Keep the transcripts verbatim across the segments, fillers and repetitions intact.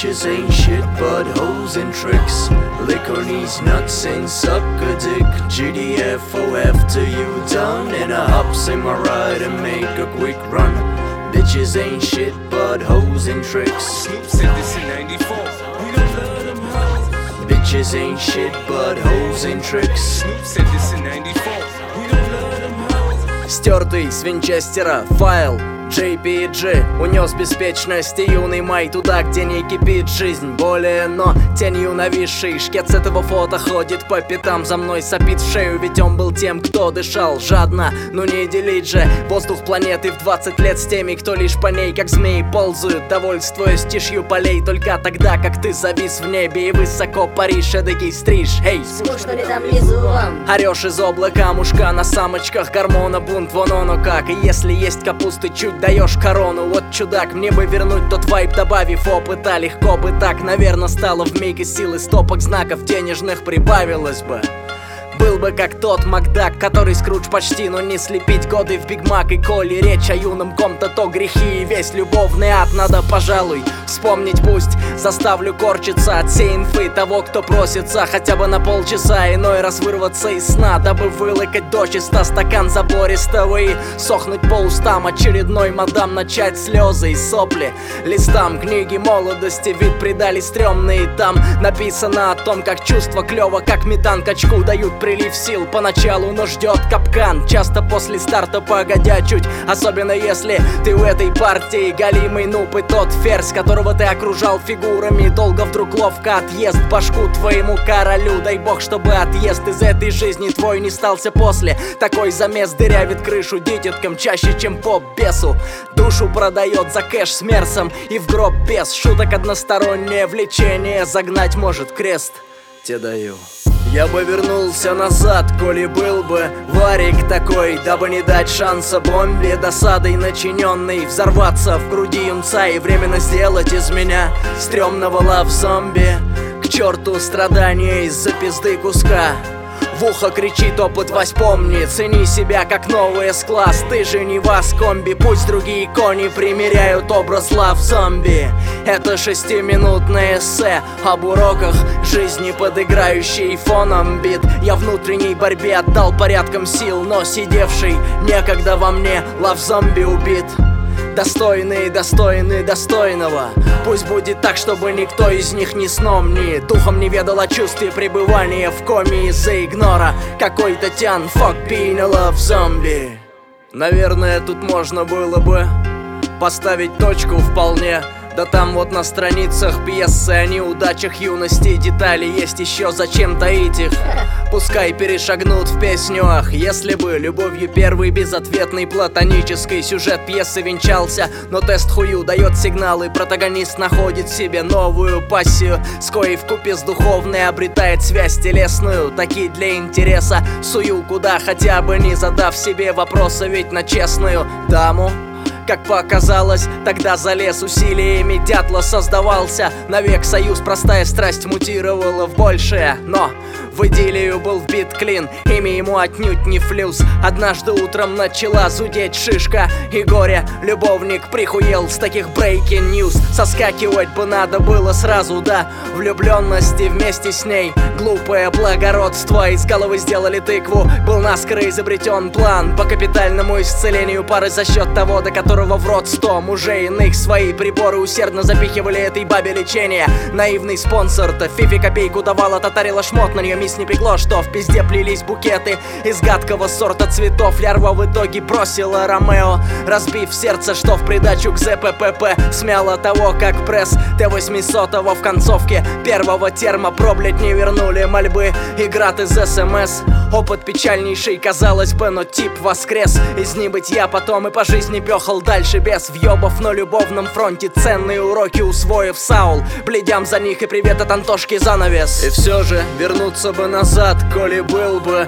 Bitches ain't shit but hoes and tricks. Lick on these nuts and suck a dick. G D F O F to you done. And I hops in my ride and make a quick run. Bitches ain't shit but hoes and tricks. Snoop said this in ninety-four. We don't love them hoes. Bitches ain't shit but hoes and tricks. Snoop said this in ninety-four. We don't love them hoes. Стертый с Винчестера файл джей пи джи унес беспечность и юный май туда, где не кипит жизнь более, но тенью нависший шкет с этого фото ходит по пятам, за мной сопит в шею, ведь он был тем, кто дышал жадно. Ну не делить же воздух планеты в двадцать лет с теми, кто лишь по ней как змеи ползают, довольствуясь тишью полей только тогда, как ты завис в небе и высоко паришь, эдакий стриж. Эй, скучно ли там внизу вам? орешь из облака мушка на самочках, гормона бунт, вон оно как. И если есть капусты чуть даешь корону, вот чудак, мне бы вернуть тот вайб, добавив опыта. Легко бы так, наверное, стало вмиг и силы стопок знаков денежных прибавилось бы. Был бы как тот Макдак, который Скрудж почти, но не слепить годы в Биг Мак. И коли речь о юном ком-то, то грехи и весь любовный ад надо, пожалуй, вспомнить. Пусть заставлю корчиться от всей инфы того, кто просится хотя бы на полчаса иной раз вырваться из сна, дабы вылокать дочисто стакан забористого и сохнуть по устам очередной мадам, начать слезы и сопли листам книги молодости. Вид придали стрёмный, там написано о том, как чувство клёво, как метан качку дают прилив сил поначалу, но ждет капкан часто после старта, погодя чуть. Особенно если ты в этой партии галимый нуб и тот ферзь, которого ты окружал фигурами. Долго вдруг ловко отъест башку твоему королю. Дай бог, чтобы отъезд из этой жизни твой не стался после. Такой замес дырявит крышу дитяткам чаще, чем поп-бесу. Душу продает за кэш с мерсом и в гроб без шуток. Одностороннее влечение загнать может крест. Те даю. Я бы вернулся назад, коли был бы варик такой, дабы не дать шанса бомбе, досадой начиненной, взорваться в груди юнца и временно сделать из меня стрёмного лав-зомби. К черту страдания из-за пизды куска. В ухо кричит опыт, воспомни, цени себя как новый С-класс. Ты же не вас, комби, пусть другие кони примеряют образ лав-зомби. Это шестиминутное эссе об уроках жизни, подыграющий фоном бит. Я внутренней борьбе отдал порядком сил, но сидевший некогда во мне лав-зомби убит. Достойные, достойные достойного. Пусть будет так, чтобы никто из них ни сном, ни духом не ведал о чувстве пребывания в коме из-за игнора. Какой-то тян, fuck being a love zombie. Наверное, тут можно было бы поставить точку вполне. Да там вот на страницах пьесы о неудачах юности детали есть еще, зачем таить их? Пускай перешагнут в песню, ах, если бы любовью первый безответный платонический сюжет пьесы венчался. Но тест хую дает сигналы, протагонист находит в себе новую пассию, с коей вкупе с духовной обретает связь телесную. Такие для интереса сую куда, хотя бы не задав себе вопроса, ведь на честную даму, как показалось, тогда залез усилиями дятла создавался. Навек союз, простая страсть мутировала в большее. Но в идиллию был вбит клин, имя ему отнюдь не флюс. Однажды утром начала зудеть шишка, и горе любовник прихуел с таких breaking news. Соскакивать бы надо было сразу, да, влюбленности вместе с ней. Глупое благородство, из головы сделали тыкву. Был наскоро изобретен план по капитальному исцелению пары за счет того, до которого в рот сто мужей иных. Свои приборы усердно запихивали этой бабе лечение. Наивный спонсор-то фифи копейку давала, татарила шмот, на нее мисс не пекло, что в пизде плелись букеты из гадкого сорта цветов. Лярва в итоге бросила Ромео, разбив сердце, что в придачу к зэ пэ пэ пэ смяло того, как пресс тэ восемьсот в концовке первого терма про, блять, не вернули мольбы и град из эс эм эс. Опыт печальнейший, казалось бы, но тип воскрес из небытия, потом и по жизни пёхал дальше без въебов на любовном фронте. Ценные уроки усвоив Саул, бледям за них и привет от Антошки занавес. И все же вернуться бы назад, коли был бы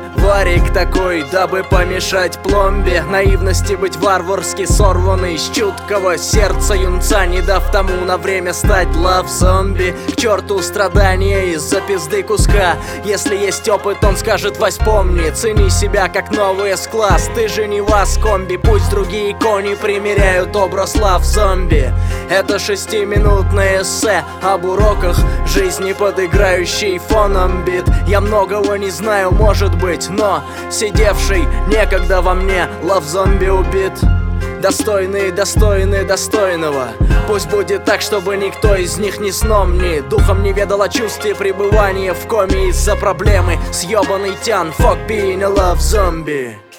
Варик такой, дабы помешать пломбе. Наивности быть варварски сорванный с чуткого сердца юнца, не дав тому на время стать лав-зомби. К черту страдания из-за пизды куска. Если есть опыт, он скажет: Вась, помни, цени себя как новый С-класс. Ты же не вас, комби, пусть другие кони примеряют образ лав-зомби. Это шестиминутное эссе об уроках жизни, подыграющий фоном бит. Я многого не знаю, может быть, но сидевший некогда во мне лав-зомби убит. Достойные, достойные достойного. Пусть будет так, чтобы никто из них ни сном, ни духом не ведал о чувстве пребывания в коме из-за проблемы с ёбаный тян. Fuck being a love zombie.